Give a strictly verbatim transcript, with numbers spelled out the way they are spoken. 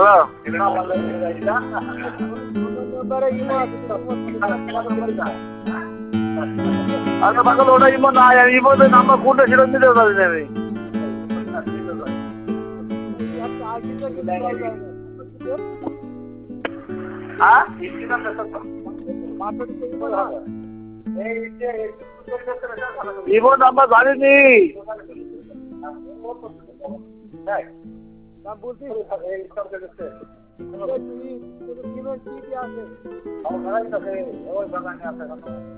আচ্ছা পাগল ওটা ইমো না ইমোতে নাম্বার কোনটা সেটা দিতে পারি না আমি হ্যাঁ ইমো নাম্বার জানিনি বলছি